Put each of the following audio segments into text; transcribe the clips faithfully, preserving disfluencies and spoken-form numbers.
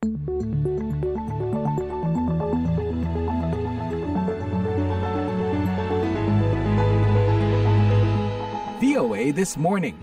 V O A This Morning.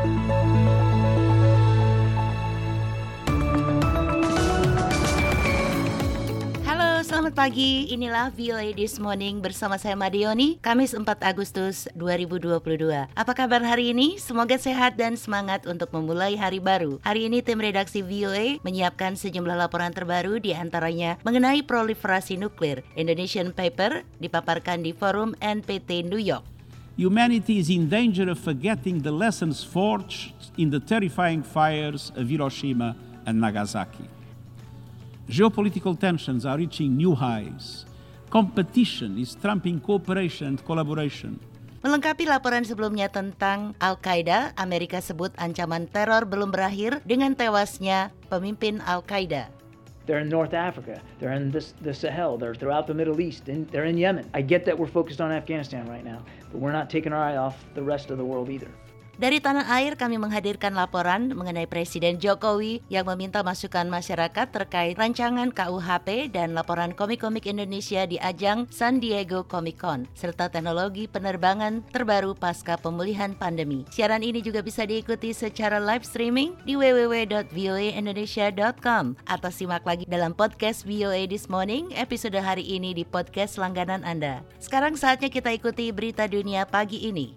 Selamat pagi, inilah V O A This Morning bersama saya Madioni, Kamis empat Agustus dua ribu dua puluh dua. Apa kabar hari ini? Semoga sehat dan semangat untuk memulai hari baru. Hari ini tim redaksi V O A menyiapkan sejumlah laporan terbaru, di antaranya mengenai proliferasi nuklir. Indonesian Paper dipaparkan di forum N P T New York. Humanity is in danger of forgetting the lessons forged in the terrifying fires of Hiroshima and Nagasaki. Geopolitical tensions are reaching new highs. Competition is trumping cooperation and collaboration. Melengkapi laporan sebelumnya tentang Al-Qaeda, Amerika sebut ancaman teror belum berakhir dengan tewasnya pemimpin Al-Qaeda. They're in North Africa, they're in this, the Sahel, they're throughout the Middle East, and they're in Yemen. I get that we're focused on Afghanistan right now, but we're not taking our eye off the rest of the world either. Dari tanah air kami menghadirkan laporan mengenai Presiden Jokowi yang meminta masukan masyarakat terkait rancangan K U H P dan laporan komik-komik Indonesia di ajang San Diego Comic Con, serta teknologi penerbangan terbaru pasca pemulihan pandemi. Siaran ini juga bisa diikuti secara live streaming di w w w dot v o a indonesia dot com atau simak lagi dalam podcast V O A This Morning episode hari ini di podcast langganan Anda. Sekarang saatnya kita ikuti berita dunia pagi ini.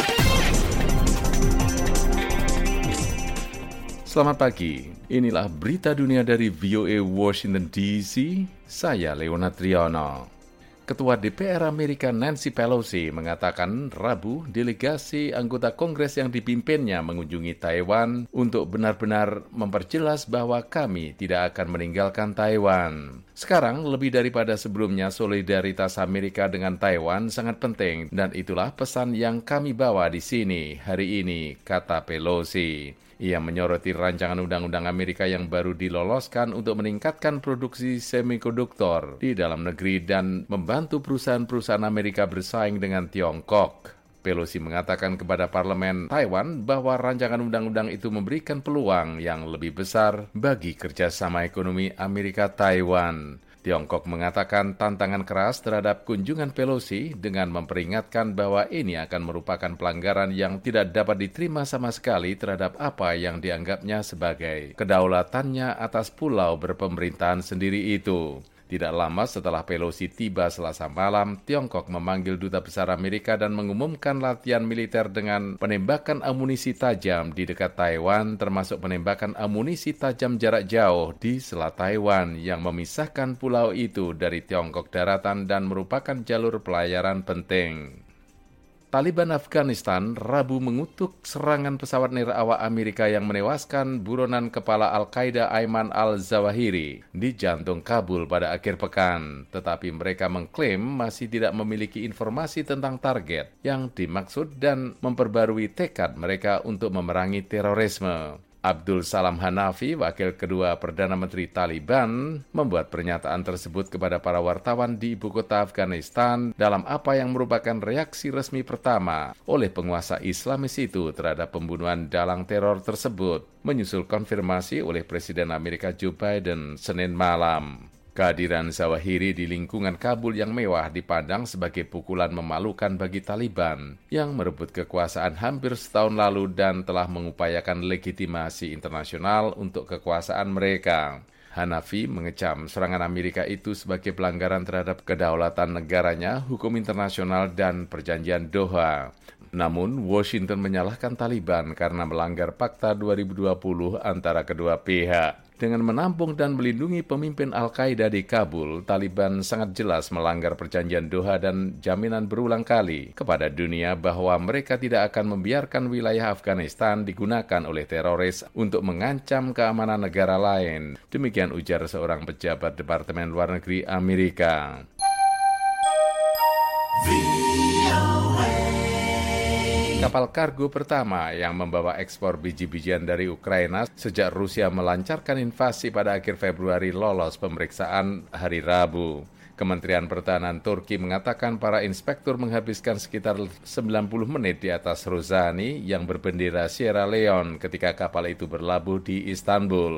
Selamat pagi, inilah berita dunia dari V O A Washington D C, saya Leonard Triono. Ketua D P R Amerika Nancy Pelosi mengatakan Rabu delegasi anggota Kongres yang dipimpinnya mengunjungi Taiwan untuk benar-benar memperjelas bahwa kami tidak akan meninggalkan Taiwan. Sekarang lebih daripada sebelumnya solidaritas Amerika dengan Taiwan sangat penting dan itulah pesan yang kami bawa di sini hari ini, kata Pelosi. Ia menyoroti rancangan undang-undang Amerika yang baru diloloskan untuk meningkatkan produksi semikonduktor di dalam negeri dan membantu perusahaan-perusahaan Amerika bersaing dengan Tiongkok. Pelosi mengatakan kepada parlemen Taiwan bahwa rancangan undang-undang itu memberikan peluang yang lebih besar bagi kerjasama ekonomi Amerika-Taiwan. Tiongkok mengatakan tantangan keras terhadap kunjungan Pelosi dengan memperingatkan bahwa ini akan merupakan pelanggaran yang tidak dapat diterima sama sekali terhadap apa yang dianggapnya sebagai kedaulatannya atas pulau berpemerintahan sendiri itu. Tidak lama setelah Pelosi tiba Selasa malam, Tiongkok memanggil Duta Besar Amerika dan mengumumkan latihan militer dengan penembakan amunisi tajam di dekat Taiwan, termasuk penembakan amunisi tajam jarak jauh di Selat Taiwan yang memisahkan pulau itu dari Tiongkok daratan dan merupakan jalur pelayaran penting. Taliban Afghanistan Rabu mengutuk serangan pesawat nirawak Amerika yang menewaskan buronan kepala Al-Qaeda Ayman al-Zawahiri di jantung Kabul pada akhir pekan. Tetapi mereka mengklaim masih tidak memiliki informasi tentang target yang dimaksud dan memperbarui tekad mereka untuk memerangi terorisme. Abdul Salam Hanafi, wakil kedua Perdana Menteri Taliban, membuat pernyataan tersebut kepada para wartawan di ibu kota Afghanistan dalam apa yang merupakan reaksi resmi pertama oleh penguasa Islamis itu terhadap pembunuhan dalang teror tersebut, menyusul konfirmasi oleh Presiden Amerika Joe Biden Senin malam. Kehadiran Zawahiri di lingkungan Kabul yang mewah dipandang sebagai pukulan memalukan bagi Taliban yang merebut kekuasaan hampir setahun lalu dan telah mengupayakan legitimasi internasional untuk kekuasaan mereka. Hanafi mengecam serangan Amerika itu sebagai pelanggaran terhadap kedaulatan negaranya, hukum internasional, dan perjanjian Doha. Namun, Washington menyalahkan Taliban karena melanggar Fakta dua ribu dua puluh antara kedua pihak. Dengan menampung dan melindungi pemimpin Al-Qaeda di Kabul, Taliban sangat jelas melanggar perjanjian Doha dan jaminan berulang kali kepada dunia bahwa mereka tidak akan membiarkan wilayah Afghanistan digunakan oleh teroris untuk mengancam keamanan negara lain. Demikian ujar seorang pejabat Departemen Luar Negeri Amerika. Kapal kargo pertama yang membawa ekspor biji-bijian dari Ukraina sejak Rusia melancarkan invasi pada akhir Februari lolos pemeriksaan hari Rabu. Kementerian Pertahanan Turki mengatakan para inspektur menghabiskan sekitar sembilan puluh menit di atas Rozani yang berbendera Sierra Leone ketika kapal itu berlabuh di Istanbul.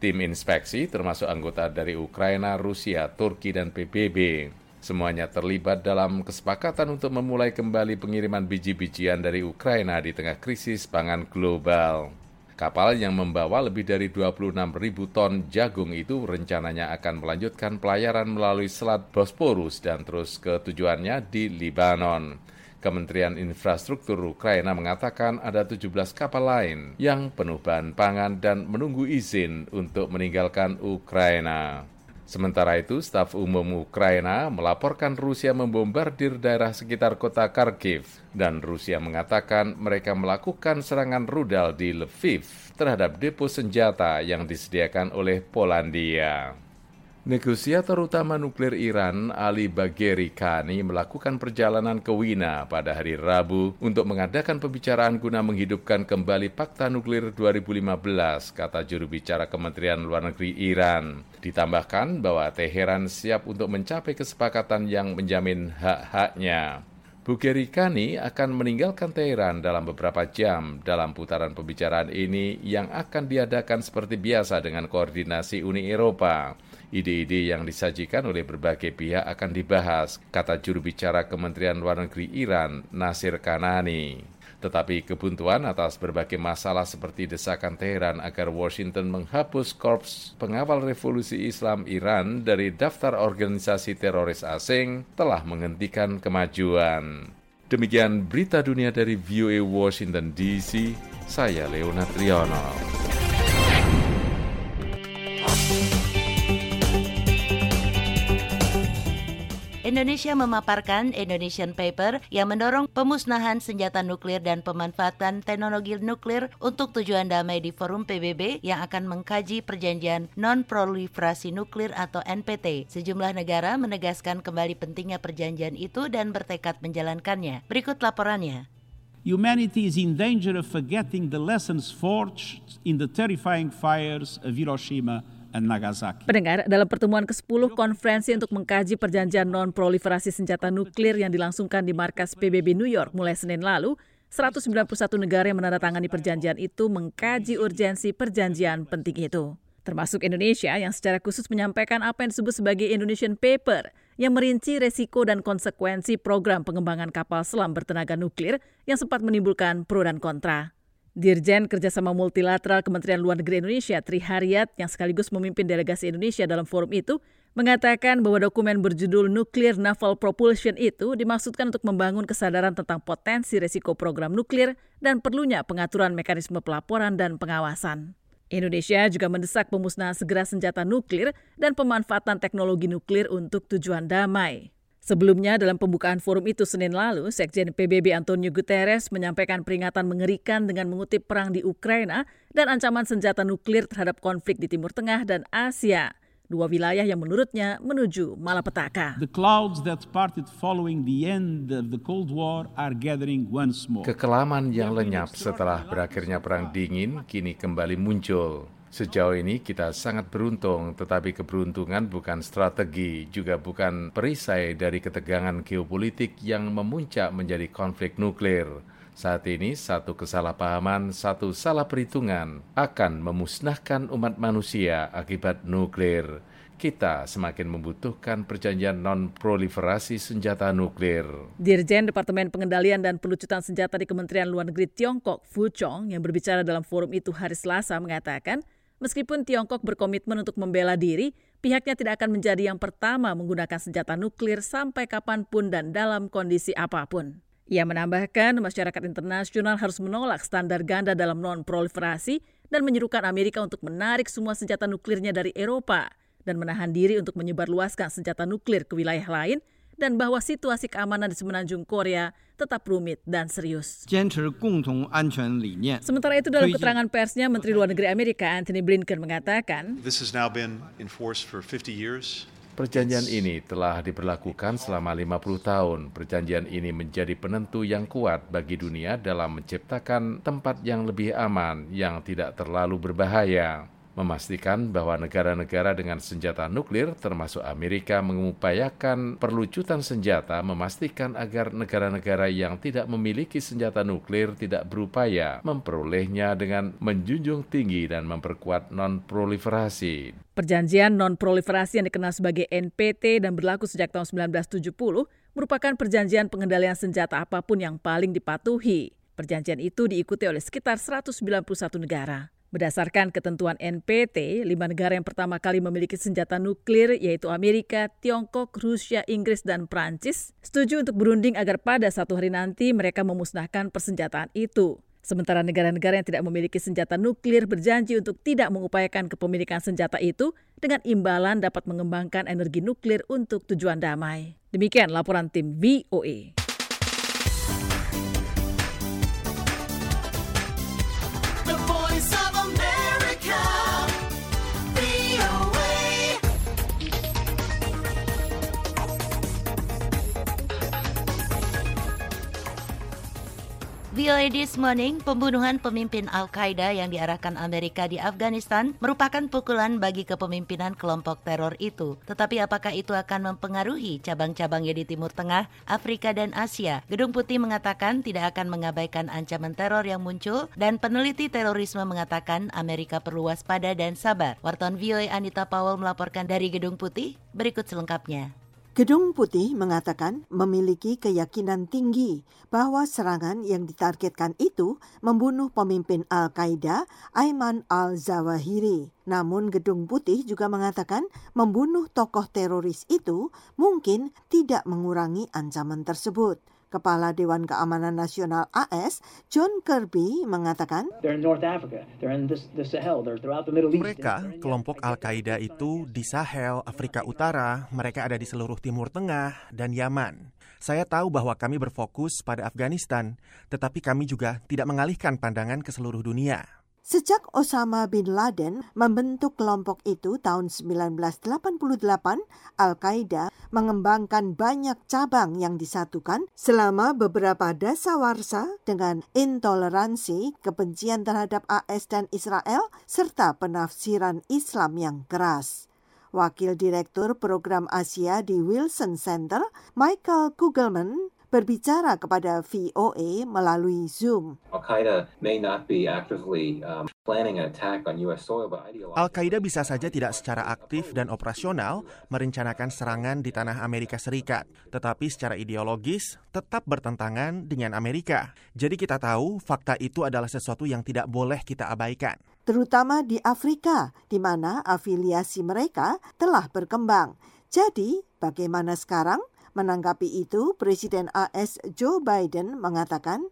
Tim inspeksi termasuk anggota dari Ukraina, Rusia, Turki, dan P B B. Semuanya terlibat dalam kesepakatan untuk memulai kembali pengiriman biji-bijian dari Ukraina di tengah krisis pangan global. Kapal yang membawa lebih dari dua puluh enam ribu ton jagung itu rencananya akan melanjutkan pelayaran melalui Selat Bosporus dan terus ke tujuannya di Lebanon. Kementerian Infrastruktur Ukraina mengatakan ada tujuh belas kapal lain yang penuh bahan pangan dan menunggu izin untuk meninggalkan Ukraina. Sementara itu, staf umum Ukraina melaporkan Rusia membombardir daerah sekitar kota Kharkiv dan Rusia mengatakan mereka melakukan serangan rudal di Lviv terhadap depo senjata yang disediakan oleh Polandia. Negosiator utama nuklir Iran, Ali Bagheri Kani, melakukan perjalanan ke Wina pada hari Rabu untuk mengadakan pembicaraan guna menghidupkan kembali Pakta Nuklir dua ribu lima belas, kata juru bicara Kementerian Luar Negeri Iran. Ditambahkan bahwa Teheran siap untuk mencapai kesepakatan yang menjamin hak-haknya. Bagheri Kani akan meninggalkan Teheran dalam beberapa jam dalam putaran pembicaraan ini yang akan diadakan seperti biasa dengan koordinasi Uni Eropa. Ide-ide yang disajikan oleh berbagai pihak akan dibahas, kata juru bicara Kementerian Luar Negeri Iran, Nasir Kanani. Tetapi kebuntuan atas berbagai masalah seperti desakan Teheran agar Washington menghapus Korps Pengawal Revolusi Islam Iran dari daftar organisasi teroris asing telah menghentikan kemajuan. Demikian berita dunia dari V O A Washington D C, saya Leonard Triono. Indonesia memaparkan Indonesian Paper yang mendorong pemusnahan senjata nuklir dan pemanfaatan teknologi nuklir untuk tujuan damai di Forum P B B yang akan mengkaji perjanjian non-proliferasi nuklir atau N P T. Sejumlah negara menegaskan kembali pentingnya perjanjian itu dan bertekad menjalankannya. Berikut laporannya. Humanity is in danger of forgetting the lessons forged in the terrifying fires of Hiroshima and Nagasaki. Pendengar, dalam pertemuan kesepuluh konferensi untuk mengkaji perjanjian non-proliferasi senjata nuklir yang dilangsungkan di markas P B B New York mulai Senin lalu, seratus sembilan puluh satu negara yang menandatangani perjanjian itu mengkaji urgensi perjanjian penting itu. Termasuk Indonesia yang secara khusus menyampaikan apa yang disebut sebagai Indonesian Paper yang merinci resiko dan konsekuensi program pengembangan kapal selam bertenaga nuklir yang sempat menimbulkan pro dan kontra. Dirjen Kerjasama Multilateral Kementerian Luar Negeri Indonesia, Tri Haryat, yang sekaligus memimpin delegasi Indonesia dalam forum itu, mengatakan bahwa dokumen berjudul Nuclear Naval Propulsion itu dimaksudkan untuk membangun kesadaran tentang potensi risiko program nuklir dan perlunya pengaturan mekanisme pelaporan dan pengawasan. Indonesia juga mendesak pemusnahan segera senjata nuklir dan pemanfaatan teknologi nuklir untuk tujuan damai. Sebelumnya, dalam pembukaan forum itu Senin lalu, Sekjen P B B Antonio Guterres menyampaikan peringatan mengerikan dengan mengutip perang di Ukraina dan ancaman senjata nuklir terhadap konflik di Timur Tengah dan Asia, dua wilayah yang menurutnya menuju malapetaka. The clouds that parted following the end of the Cold War are gathering once more. Kekelaman yang lenyap setelah berakhirnya perang dingin kini kembali muncul. Sejauh ini kita sangat beruntung, tetapi keberuntungan bukan strategi, juga bukan perisai dari ketegangan geopolitik yang memuncak menjadi konflik nuklir. Saat ini, satu kesalahpahaman, satu salah perhitungan akan memusnahkan umat manusia akibat nuklir. Kita semakin membutuhkan perjanjian non-proliferasi senjata nuklir. Dirjen Departemen Pengendalian dan Pelucutan Senjata di Kementerian Luar Negeri Tiongkok, Fu Chong, yang berbicara dalam forum itu hari Selasa mengatakan, meskipun Tiongkok berkomitmen untuk membela diri, pihaknya tidak akan menjadi yang pertama menggunakan senjata nuklir sampai kapanpun dan dalam kondisi apapun. Ia menambahkan masyarakat internasional harus menolak standar ganda dalam non-proliferasi dan menyerukan Amerika untuk menarik semua senjata nuklirnya dari Eropa dan menahan diri untuk menyebarluaskan senjata nuklir ke wilayah lain, dan bahwa situasi keamanan di semenanjung Korea tetap rumit dan serius. Sementara itu dalam keterangan persnya, Menteri Luar Negeri Amerika Antony Blinken mengatakan, This has now been enforced for fifty years. Perjanjian ini telah diberlakukan selama lima puluh tahun. Perjanjian ini menjadi penentu yang kuat bagi dunia dalam menciptakan tempat yang lebih aman, yang tidak terlalu berbahaya. memastikan bahwa negara-negara dengan senjata nuklir termasuk Amerika mengupayakan perlucutan senjata, memastikan agar negara-negara yang tidak memiliki senjata nuklir tidak berupaya memperolehnya dengan menjunjung tinggi dan memperkuat non-proliferasi. Perjanjian non-proliferasi yang dikenal sebagai N P T dan berlaku sejak tahun sembilan belas tujuh puluh merupakan perjanjian pengendalian senjata apapun yang paling dipatuhi. Perjanjian itu diikuti oleh sekitar seratus sembilan puluh satu negara. Berdasarkan ketentuan N P T, lima negara yang pertama kali memiliki senjata nuklir yaitu Amerika, Tiongkok, Rusia, Inggris, dan Prancis setuju untuk berunding agar pada satu hari nanti mereka memusnahkan persenjataan itu. Sementara negara-negara yang tidak memiliki senjata nuklir berjanji untuk tidak mengupayakan kepemilikan senjata itu dengan imbalan dapat mengembangkan energi nuklir untuk tujuan damai. Demikian laporan tim V O A. V O A This Morning, pembunuhan pemimpin Al-Qaeda yang diarahkan Amerika di Afghanistan merupakan pukulan bagi kepemimpinan kelompok teror itu. Tetapi apakah itu akan mempengaruhi cabang-cabangnya di Timur Tengah, Afrika, dan Asia? Gedung Putih mengatakan tidak akan mengabaikan ancaman teror yang muncul, dan peneliti terorisme mengatakan Amerika perlu waspada dan sabar. Wartawan V O A Anita Powell melaporkan dari Gedung Putih, berikut selengkapnya. Gedung Putih mengatakan memiliki keyakinan tinggi bahwa serangan yang ditargetkan itu membunuh pemimpin Al-Qaeda Ayman al-Zawahiri. Namun Gedung Putih juga mengatakan membunuh tokoh teroris itu mungkin tidak mengurangi ancaman tersebut. Kepala Dewan Keamanan Nasional A S, John Kirby, mengatakan, mereka, kelompok Al-Qaeda itu di Sahel, Afrika Utara, mereka ada di seluruh Timur Tengah dan Yaman. Saya tahu bahwa kami berfokus pada Afghanistan, tetapi kami juga tidak mengalihkan pandangan ke seluruh dunia. Sejak Osama bin Laden membentuk kelompok itu tahun sembilan belas delapan puluh delapan, Al-Qaeda mengembangkan banyak cabang yang disatukan selama beberapa dasawarsa dengan intoleransi, kebencian terhadap A S dan Israel, serta penafsiran Islam yang keras. Wakil Direktur Program Asia di Wilson Center, Michael Kugelman, berbicara kepada V O A melalui Zoom. Al-Qaeda may not be actively um, planning an attack on U S soil, but ideologically... Al-Qaeda bisa saja tidak secara aktif dan operasional merencanakan serangan di tanah Amerika Serikat, tetapi secara ideologis tetap bertentangan dengan Amerika. Jadi kita tahu fakta itu adalah sesuatu yang tidak boleh kita abaikan. Terutama di Afrika, di mana afiliasi mereka telah berkembang. Jadi, bagaimana sekarang? Menanggapi itu, Presiden A S Joe Biden mengatakan,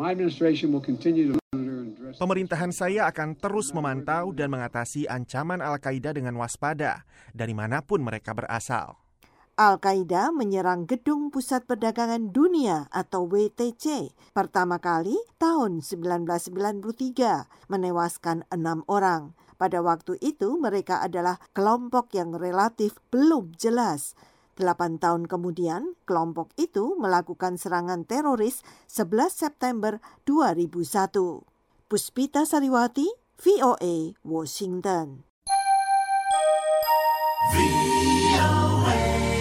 pemerintahan saya akan terus memantau dan mengatasi ancaman Al-Qaeda dengan waspada dari manapun mereka berasal. Al-Qaeda menyerang Gedung Pusat Perdagangan Dunia atau W T C pertama kali tahun sembilan belas sembilan puluh tiga, menewaskan enam orang. Pada waktu itu mereka adalah kelompok yang relatif belum jelas. Delapan tahun kemudian, kelompok itu melakukan serangan teroris sebelas September dua ribu satu. Puspita Sariwati, V O A, Washington. V O A.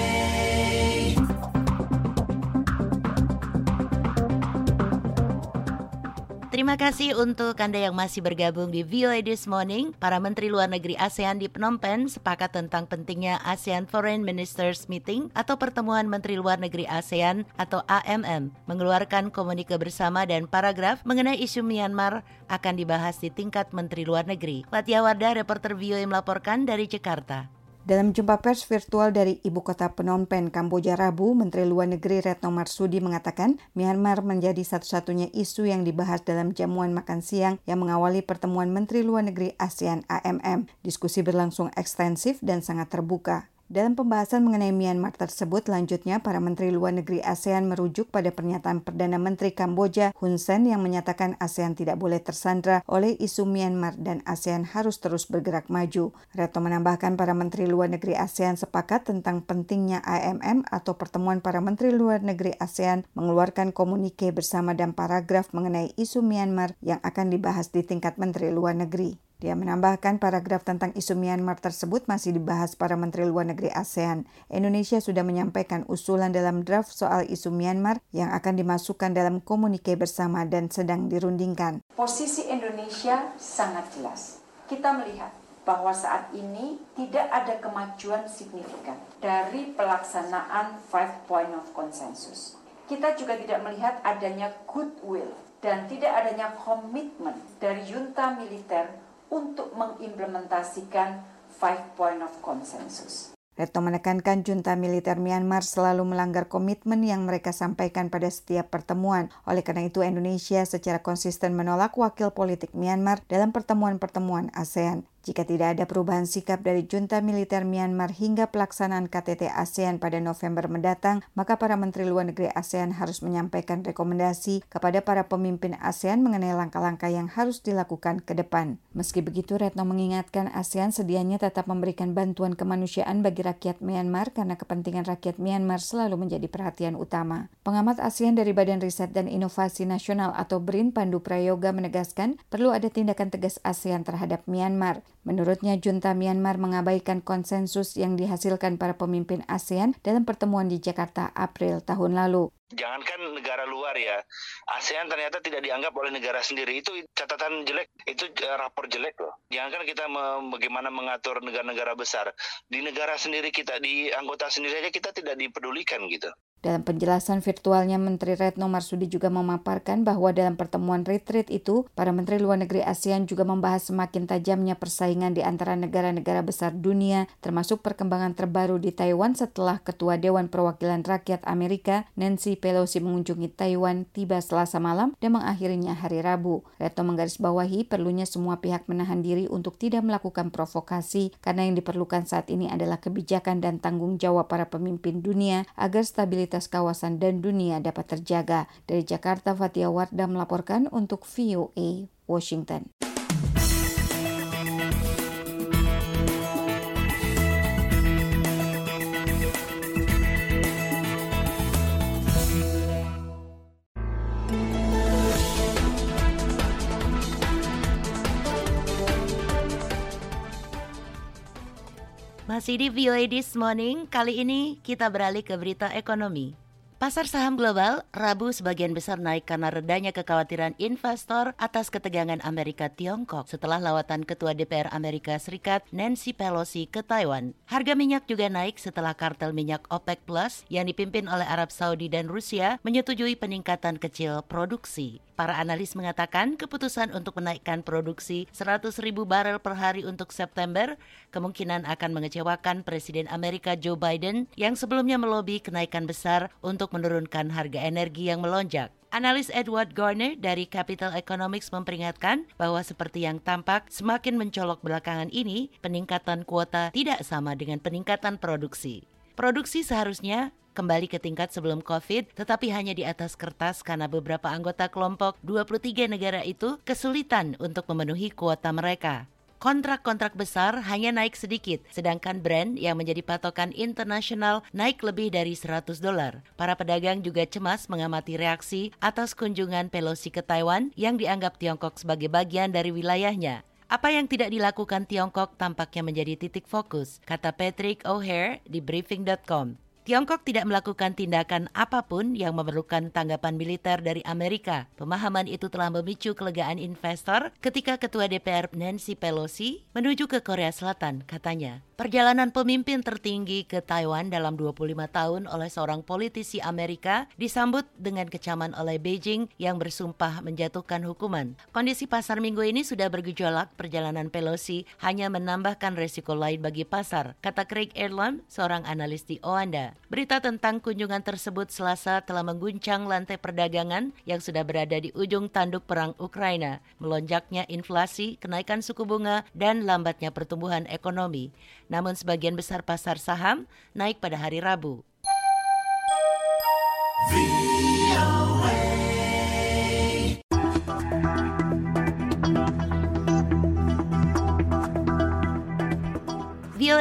Terima kasih untuk Anda yang masih bergabung di V O A This Morning. Para Menteri Luar Negeri ASEAN di Phnom Penh sepakat tentang pentingnya ASEAN Foreign Ministers Meeting atau Pertemuan Menteri Luar Negeri ASEAN atau A M M, mengeluarkan komunike bersama dan paragraf mengenai isu Myanmar akan dibahas di tingkat Menteri Luar Negeri. Fatia Wardah, reporter V O A melaporkan dari Jakarta. Dalam jumpa pers virtual dari ibu kota Phnom Penh, Kamboja Rabu, Menteri Luar Negeri Retno Marsudi mengatakan Myanmar menjadi satu-satunya isu yang dibahas dalam jamuan makan siang yang mengawali pertemuan Menteri Luar Negeri ASEAN A M M. Diskusi berlangsung ekstensif dan sangat terbuka. Dalam pembahasan mengenai Myanmar tersebut, lanjutnya para Menteri Luar Negeri ASEAN merujuk pada pernyataan Perdana Menteri Kamboja Hun Sen yang menyatakan ASEAN tidak boleh tersandra oleh isu Myanmar dan ASEAN harus terus bergerak maju. Retno menambahkan para Menteri Luar Negeri ASEAN sepakat tentang pentingnya A M M atau Pertemuan Para Menteri Luar Negeri ASEAN mengeluarkan komunike bersama dan paragraf mengenai isu Myanmar yang akan dibahas di tingkat Menteri Luar Negeri. Dia menambahkan paragraf tentang isu Myanmar tersebut masih dibahas para Menteri Luar Negeri ASEAN. Indonesia sudah menyampaikan usulan dalam draft soal isu Myanmar yang akan dimasukkan dalam komunike bersama dan sedang dirundingkan. Posisi Indonesia sangat jelas. Kita melihat bahwa saat ini tidak ada kemajuan signifikan dari pelaksanaan five point of consensus. Kita juga tidak melihat adanya goodwill dan tidak adanya komitmen dari junta militer untuk mengimplementasikan five point of consensus. Retno menekankan junta militer Myanmar selalu melanggar komitmen yang mereka sampaikan pada setiap pertemuan. Oleh karena itu, Indonesia secara konsisten menolak wakil politik Myanmar dalam pertemuan-pertemuan ASEAN. Jika tidak ada perubahan sikap dari junta militer Myanmar hingga pelaksanaan K T T ASEAN pada November mendatang, maka para Menteri Luar Negeri ASEAN harus menyampaikan rekomendasi kepada para pemimpin ASEAN mengenai langkah-langkah yang harus dilakukan ke depan. Meski begitu, Retno mengingatkan ASEAN sedianya tetap memberikan bantuan kemanusiaan bagi rakyat Myanmar karena kepentingan rakyat Myanmar selalu menjadi perhatian utama. Pengamat ASEAN dari Badan Riset dan Inovasi Nasional atau B R I N, Pandu Prayoga menegaskan perlu ada tindakan tegas ASEAN terhadap Myanmar. Menurutnya, junta Myanmar mengabaikan konsensus yang dihasilkan para pemimpin ASEAN dalam pertemuan di Jakarta April tahun lalu. Jangankan negara luar ya, ASEAN ternyata tidak dianggap oleh negara sendiri. Itu catatan jelek, itu rapor jelek loh. Jangankan kita me- bagaimana mengatur negara-negara besar. Di negara sendiri kita, di anggota sendiri aja kita tidak dipedulikan gitu. Dalam penjelasan virtualnya, Menteri Retno Marsudi juga memaparkan bahwa dalam pertemuan retreat itu, para Menteri Luar Negeri ASEAN juga membahas semakin tajamnya persaingan di antara negara-negara besar dunia, termasuk perkembangan terbaru di Taiwan setelah Ketua Dewan Perwakilan Rakyat Amerika, Nancy Pelosi mengunjungi Taiwan tiba Selasa malam dan mengakhirinya hari Rabu. Retno menggarisbawahi perlunya semua pihak menahan diri untuk tidak melakukan provokasi, karena yang diperlukan saat ini adalah kebijakan dan tanggung jawab para pemimpin dunia agar stabilitas kawasan dan dunia dapat terjaga. Dari Jakarta, Fatia Wardah melaporkan untuk V O A Washington. Masih di V O A This Morning, kali ini kita beralih ke berita ekonomi. Pasar saham global Rabu sebagian besar naik karena redanya kekhawatiran investor atas ketegangan Amerika Tiongkok setelah lawatan Ketua D P R Amerika Serikat Nancy Pelosi ke Taiwan. Harga minyak juga naik setelah kartel minyak OPEC Plus yang dipimpin oleh Arab Saudi dan Rusia menyetujui peningkatan kecil produksi. Para analis mengatakan keputusan untuk menaikkan produksi seratus ribu barel per hari untuk September kemungkinan akan mengecewakan Presiden Amerika Joe Biden yang sebelumnya melobi kenaikan besar untuk menurunkan harga energi yang melonjak. Analis Edward Garner dari Capital Economics memperingatkan bahwa seperti yang tampak semakin mencolok belakangan ini, peningkatan kuota tidak sama dengan peningkatan produksi. Produksi seharusnya kembali ke tingkat sebelum COVID, tetapi hanya di atas kertas karena beberapa anggota kelompok dua puluh tiga negara itu kesulitan untuk memenuhi kuota mereka. Kontrak-kontrak besar hanya naik sedikit, sedangkan Brent yang menjadi patokan internasional naik lebih dari seratus dolar. Para pedagang juga cemas mengamati reaksi atas kunjungan Pelosi ke Taiwan yang dianggap Tiongkok sebagai bagian dari wilayahnya. Apa yang tidak dilakukan Tiongkok tampaknya menjadi titik fokus, kata Patrick O'Hare di briefing dot com. Tiongkok tidak melakukan tindakan apapun yang memerlukan tanggapan militer dari Amerika. Pemahaman itu telah memicu kelegaan investor ketika Ketua D P R Nancy Pelosi menuju ke Korea Selatan, katanya. Perjalanan pemimpin tertinggi ke Taiwan dalam dua puluh lima tahun oleh seorang politisi Amerika disambut dengan kecaman oleh Beijing yang bersumpah menjatuhkan hukuman. Kondisi pasar minggu ini sudah bergejolak, perjalanan Pelosi hanya menambahkan resiko lain bagi pasar, kata Craig Erlam, seorang analis di Oanda. Berita tentang kunjungan tersebut Selasa telah mengguncang lantai perdagangan yang sudah berada di ujung tanduk perang Ukraina, melonjaknya inflasi, kenaikan suku bunga, dan lambatnya pertumbuhan ekonomi. Namun sebagian besar pasar saham naik pada hari Rabu. V O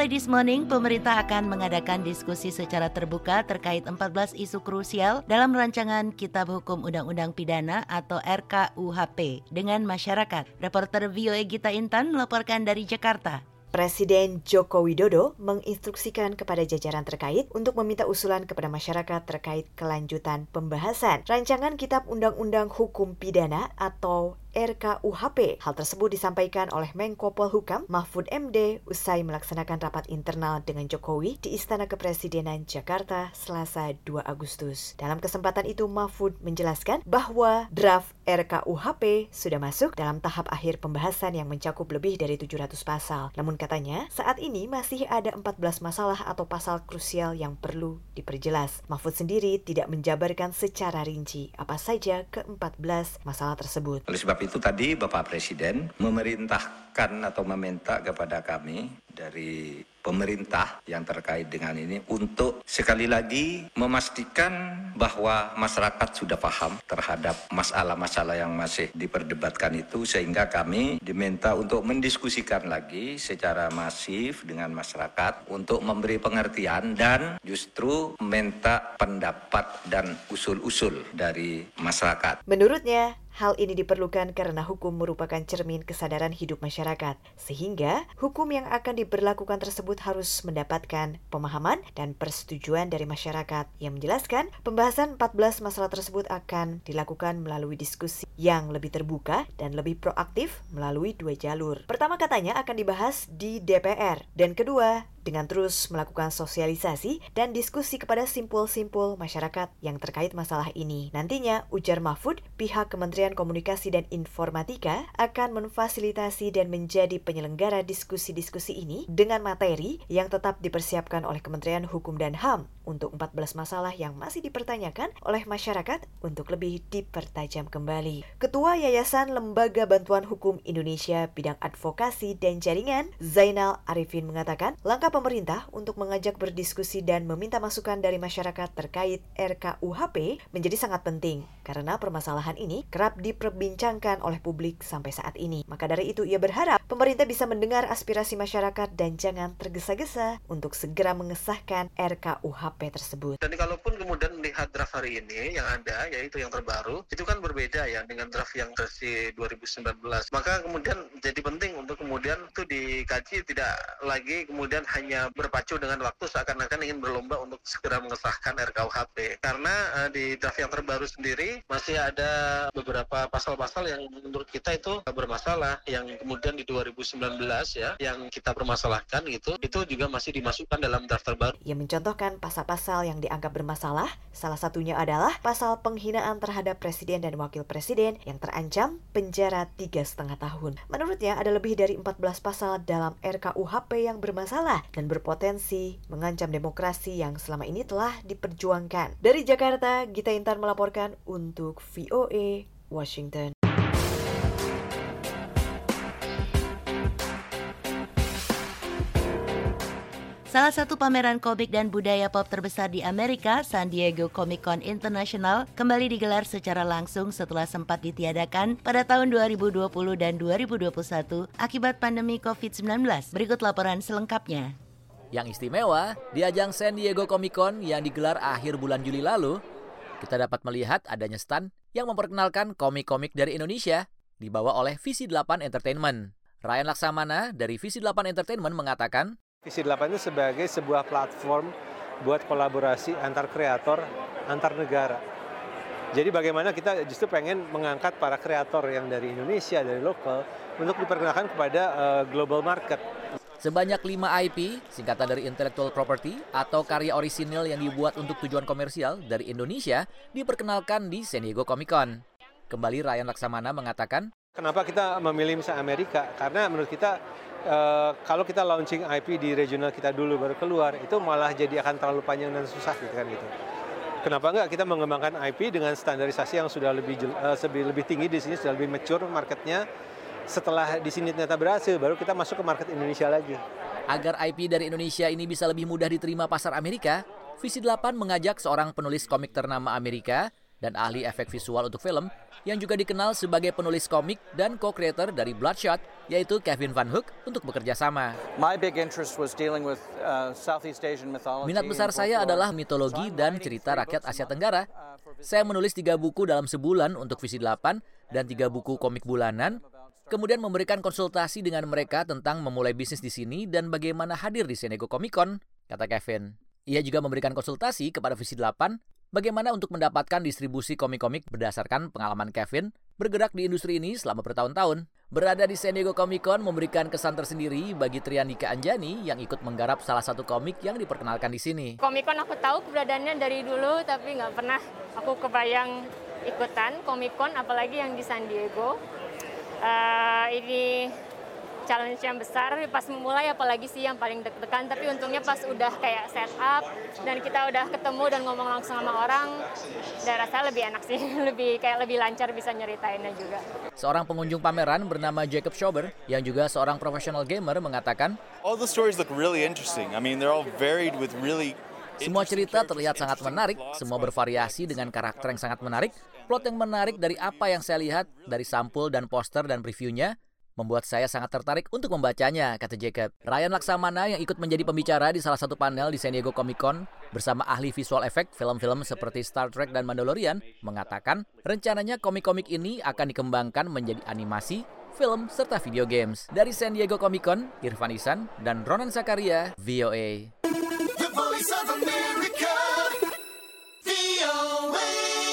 V O A This Morning, pemerintah akan mengadakan diskusi secara terbuka terkait empat belas isu krusial dalam rancangan Kitab Hukum Undang-Undang Pidana atau R K U H P dengan masyarakat. Reporter V O A Gita Intan melaporkan dari Jakarta. Presiden Joko Widodo menginstruksikan kepada jajaran terkait untuk meminta usulan kepada masyarakat terkait kelanjutan pembahasan rancangan Kitab Undang-Undang Hukum Pidana atau R K U H P. Hal tersebut disampaikan oleh Menko Polhukam Mahfud M D usai melaksanakan rapat internal dengan Jokowi di Istana Kepresidenan Jakarta Selasa dua Agustus. Dalam kesempatan itu Mahfud menjelaskan bahwa draft R K U H P sudah masuk dalam tahap akhir pembahasan yang mencakup lebih dari tujuh ratus pasal. Namun katanya saat ini masih ada empat belas masalah atau pasal krusial yang perlu diperjelas. Mahfud sendiri tidak menjabarkan secara rinci apa saja ke empat belas masalah tersebut. Oleh sebab itu tadi Bapak Presiden memerintahkan atau meminta kepada kami dari pemerintah yang terkait dengan ini untuk sekali lagi memastikan bahwa masyarakat sudah paham terhadap masalah-masalah yang masih diperdebatkan itu, sehingga kami diminta untuk mendiskusikan lagi secara masif dengan masyarakat untuk memberi pengertian dan justru minta pendapat dan usul-usul dari masyarakat. Menurutnya, hal ini diperlukan karena hukum merupakan cermin kesadaran hidup masyarakat, sehingga hukum yang akan diberlakukan tersebut harus mendapatkan pemahaman dan persetujuan dari masyarakat. Yang menjelaskan, pembahasan empat belas masalah tersebut akan dilakukan melalui diskusi yang lebih terbuka dan lebih proaktif melalui dua jalur. Pertama katanya akan dibahas di D P R, dan kedua dengan terus melakukan sosialisasi dan diskusi kepada simpul-simpul masyarakat yang terkait masalah ini. Nantinya, ujar Mahfud, pihak Kementerian Komunikasi dan Informatika akan memfasilitasi dan menjadi penyelenggara diskusi-diskusi ini dengan materi yang tetap dipersiapkan oleh Kementerian Hukum dan H A M untuk empat belas masalah yang masih dipertanyakan oleh masyarakat untuk lebih dipertajam kembali. Ketua Yayasan Lembaga Bantuan Hukum Indonesia Bidang Advokasi dan Jaringan, Zainal Arifin mengatakan, langkah pemerintah untuk mengajak berdiskusi dan meminta masukan dari masyarakat terkait R K U H P menjadi sangat penting karena permasalahan ini kerap diperbincangkan oleh publik sampai saat ini. Maka dari itu ia berharap pemerintah bisa mendengar aspirasi masyarakat dan jangan tergesa-gesa untuk segera mengesahkan R K U H P tersebut. Dan kalaupun kemudian melihat draft hari ini yang ada, yaitu yang terbaru, itu kan berbeda ya dengan draft yang versi dua ribu sembilan belas. Maka kemudian jadi penting untuk kemudian itu dikaji, tidak lagi kemudian hanya berpacu dengan waktu seakan-akan ingin berlomba untuk segera mengesahkan R K U H P. Karena uh, di draft yang terbaru sendiri masih ada beberapa pasal-pasal yang menurut kita itu bermasalah, yang kemudian di dua ribu sembilan belas ya yang kita permasalahkan itu itu juga masih dimasukkan dalam draft terbaru. Ia mencontohkan pasal-pasal yang dianggap bermasalah, salah satunya adalah pasal penghinaan terhadap presiden dan wakil presiden yang terancam penjara tiga setengah tahun. Menurutnya ada lebih dari empat belas pasal dalam R K U H P yang bermasalah dan berpotensi mengancam demokrasi yang selama ini telah diperjuangkan. Dari Jakarta, Gita Intan melaporkan untuk V O A Washington. Salah satu pameran komik dan budaya pop terbesar di Amerika, San Diego Comic-Con International, kembali digelar secara langsung setelah sempat ditiadakan pada tahun dua ribu dua puluh dan dua ribu dua puluh satu akibat pandemi covid sembilan belas. Berikut laporan selengkapnya. Yang istimewa, di ajang San Diego Comic-Con yang digelar akhir bulan Juli lalu, kita dapat melihat adanya stand yang memperkenalkan komik-komik dari Indonesia, dibawa oleh Visi delapan Entertainment. Ryan Laksamana dari Visi delapan Entertainment mengatakan, Visi delapan itu sebagai sebuah platform buat kolaborasi antar kreator, antar negara. Jadi bagaimana kita justru pengen mengangkat para kreator yang dari Indonesia, dari lokal, untuk diperkenalkan kepada uh, global market. Sebanyak lima I P, singkatan dari Intellectual Property atau karya orisinil yang dibuat untuk tujuan komersial dari Indonesia, diperkenalkan di San Diego Comic-Con. Kembali Ryan Laksamana mengatakan, kenapa kita memilih misalnya Amerika? Karena menurut kita, Uh, kalau kita launching I P di regional kita dulu baru keluar, itu malah jadi akan terlalu panjang dan susah gitu kan gitu. Kenapa enggak kita mengembangkan I P dengan standarisasi yang sudah lebih uh, lebih tinggi di sini, sudah lebih mature marketnya. Setelah di sini ternyata berhasil, baru kita masuk ke market Indonesia lagi. Agar I P dari Indonesia ini bisa lebih mudah diterima pasar Amerika, Visi delapan mengajak seorang penulis komik ternama Amerika, dan ahli efek visual untuk film, yang juga dikenal sebagai penulis komik dan co-creator dari Bloodshot, yaitu Kevin Van Hook, untuk bekerja sama. Minat besar saya adalah mitologi dan cerita rakyat Asia Tenggara. Saya menulis tiga buku dalam sebulan untuk Visi delapan dan tiga buku komik bulanan, kemudian memberikan konsultasi dengan mereka tentang memulai bisnis di sini dan bagaimana hadir di San Diego Comic Con, kata Kevin. Ia juga memberikan konsultasi kepada Visi delapan bagaimana untuk mendapatkan distribusi komik-komik berdasarkan pengalaman Kevin bergerak di industri ini selama bertahun-tahun. Berada di San Diego Comic Con memberikan kesan tersendiri bagi Triandika Anjani yang ikut menggarap salah satu komik yang diperkenalkan di sini. Comic Con aku tahu keberadaannya dari dulu, tapi nggak pernah aku kebayang ikutan Comic Con, apalagi yang di San Diego. Uh, ini challenge yang besar, pas memulai apalagi sih yang paling deg-degan, tapi untungnya pas udah kayak set up dan kita udah ketemu dan ngomong langsung sama orang, dan rasanya lebih enak sih, lebih kayak lebih lancar bisa nyeritainnya juga. Seorang pengunjung pameran bernama Jacob Schober yang juga seorang profesional gamer mengatakan, all the stories look really interesting. I mean, they're all varied with really semua cerita terlihat sangat menarik, semua bervariasi dengan karakter yang sangat menarik, plot yang menarik dari apa yang saya lihat dari sampul dan poster dan previewnya, membuat saya sangat tertarik untuk membacanya, kata Jacob. Ryan Laksamana yang ikut menjadi pembicara di salah satu panel di San Diego Comic Con bersama ahli visual effect film-film seperti Star Trek dan Mandalorian mengatakan rencananya komik-komik ini akan dikembangkan menjadi animasi, film, serta video games. Dari San Diego Comic Con, Irfan Ihsan dan Ronan Zakaria, V O A. The Voice of America, V O A.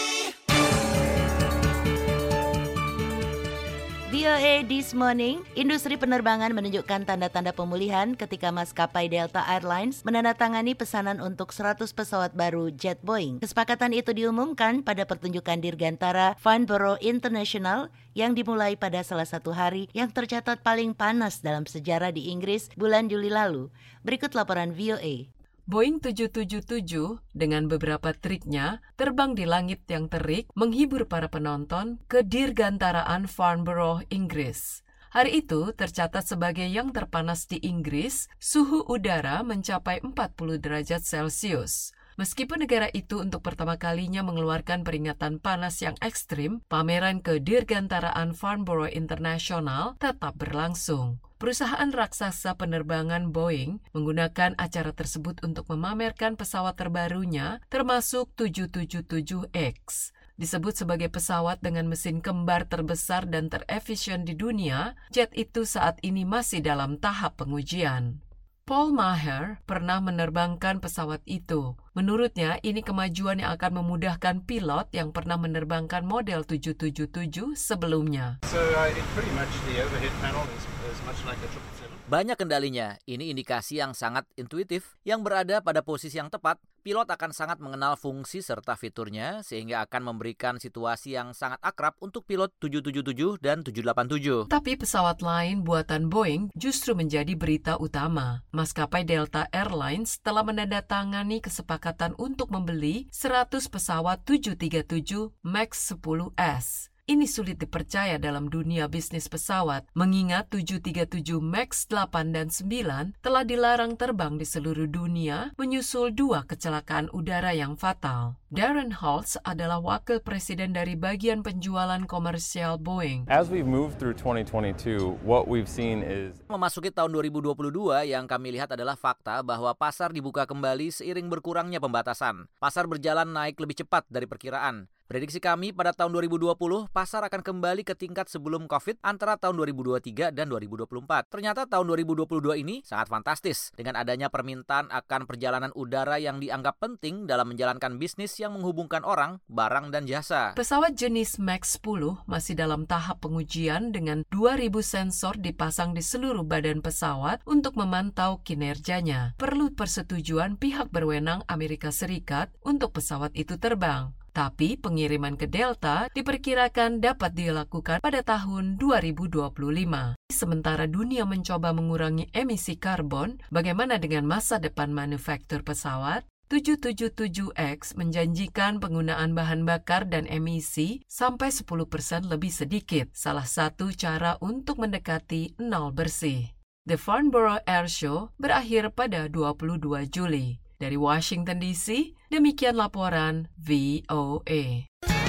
V O A This Morning, industri penerbangan menunjukkan tanda-tanda pemulihan ketika maskapai Delta Airlines menandatangani pesanan untuk seratus pesawat baru jet Boeing. Kesepakatan itu diumumkan pada pertunjukan Dirgantara Farnborough International yang dimulai pada salah satu hari yang tercatat paling panas dalam sejarah di Inggris bulan Juli lalu. Berikut laporan V O A. Boeing tujuh tujuh tujuh dengan beberapa triknya terbang di langit yang terik menghibur para penonton ke Dirgantaraan Farnborough, Inggris. Hari itu tercatat sebagai yang terpanas di Inggris, suhu udara mencapai empat puluh derajat Celcius. Meskipun negara itu untuk pertama kalinya mengeluarkan peringatan panas yang ekstrim, pameran ke Dirgantaraan Farnborough International tetap berlangsung. Perusahaan raksasa penerbangan Boeing menggunakan acara tersebut untuk memamerkan pesawat terbarunya, termasuk tujuh tujuh tujuh X. Disebut sebagai pesawat dengan mesin kembar terbesar dan terefisien di dunia, jet itu saat ini masih dalam tahap pengujian. Paul Maher pernah menerbangkan pesawat itu. Menurutnya, ini kemajuan yang akan memudahkan pilot yang pernah menerbangkan model tujuh tujuh tujuh sebelumnya. So, uh, it pretty much the overhead panel is, is much like a triple seven. Banyak kendalinya, ini indikasi yang sangat intuitif yang berada pada posisi yang tepat. Pilot akan sangat mengenal fungsi serta fiturnya sehingga akan memberikan situasi yang sangat akrab untuk pilot tujuh tujuh tujuh dan tujuh delapan tujuh. Tapi pesawat lain buatan Boeing justru menjadi berita utama. Maskapai Delta Airlines telah menandatangani kesepakatan untuk membeli seratus pesawat tujuh tiga tujuh Max sepuluh S. Ini sulit dipercaya dalam dunia bisnis pesawat, mengingat tujuh tiga tujuh Max delapan dan sembilan telah dilarang terbang di seluruh dunia menyusul dua kecelakaan udara yang fatal. Darren Holtz adalah wakil presiden dari bagian penjualan komersial Boeing. As we move through twenty twenty-two, what we've seen is memasuki tahun dua ribu dua puluh dua yang kami lihat adalah fakta bahwa pasar dibuka kembali seiring berkurangnya pembatasan. Pasar berjalan naik lebih cepat dari perkiraan. Prediksi kami pada tahun dua ribu dua puluh, pasar akan kembali ke tingkat sebelum COVID antara tahun dua ribu dua puluh tiga dan dua ribu dua puluh empat. Ternyata tahun dua ribu dua puluh dua ini sangat fantastis dengan adanya permintaan akan perjalanan udara yang dianggap penting dalam menjalankan bisnis yang menghubungkan orang, barang, dan jasa. Pesawat jenis Max sepuluh masih dalam tahap pengujian dengan dua ribu sensor dipasang di seluruh badan pesawat untuk memantau kinerjanya. Perlu persetujuan pihak berwenang Amerika Serikat untuk pesawat itu terbang. Tapi pengiriman ke Delta diperkirakan dapat dilakukan pada tahun dua ribu dua puluh lima. Sementara dunia mencoba mengurangi emisi karbon, bagaimana dengan masa depan manufaktur pesawat? tujuh tujuh tujuh X menjanjikan penggunaan bahan bakar dan emisi sampai sepuluh persen lebih sedikit, salah satu cara untuk mendekati nol bersih. The Farnborough Air Show berakhir pada dua puluh dua Juli. Dari Washington D C, demikian laporan V O A.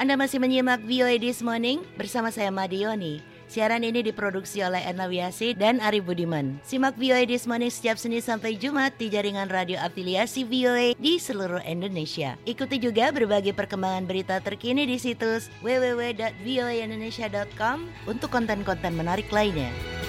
Anda masih menyimak V O A This Morning bersama saya Madioni. Siaran ini diproduksi oleh Erna Wiasi dan Ari Budiman. Simak V O A This Morning setiap Senin sampai Jumat di jaringan radio afiliasi V O A di seluruh Indonesia. Ikuti juga berbagai perkembangan berita terkini di situs w w w dot v o a indonesia dot com untuk konten-konten menarik lainnya.